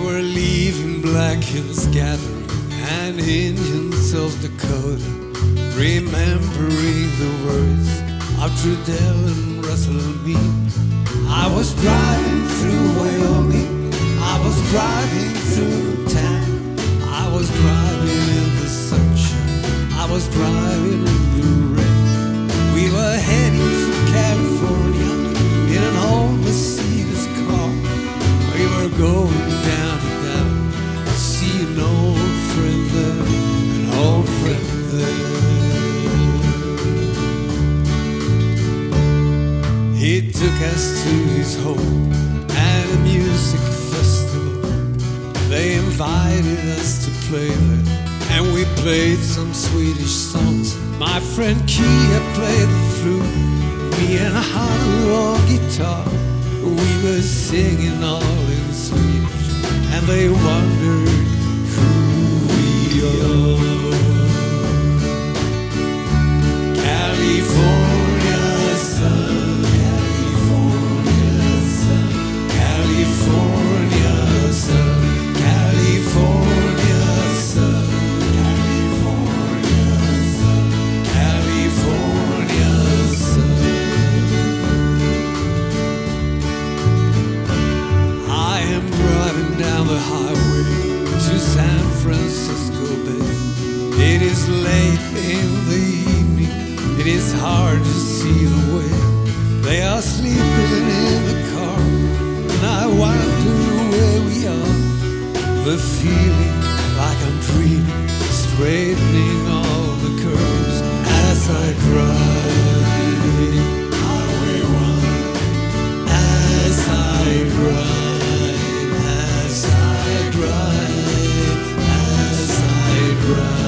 were leaving Black Hills Gathering and Indian South Dakota, remembering the words of Trudell and Russell Meade. I was driving through Wyoming, I was driving through town, I was driving in the sunshine, I was driving in the rain. We were heading for California in an old Mercedes car. We were going down to Dallas to see an old friend there, an old friend there. He took us to his home at a music festival. They invited us to play there, and we played some Swedish songs. My friend Kia played the flute, me and Hannu on guitar. We were singing all in Swedish, and they wondered who we are. California sun, California sun, California sun, California sun, California sun, California sun. I am driving down the highway to San Francisco Bay. It is late in the evening, it is hard to see the way. They are sleeping in the car, and I wonder where we are. The feeling like I'm dreaming, straightening all the curves as I drive. Highway 1, as I drive, as I drive, as I drive.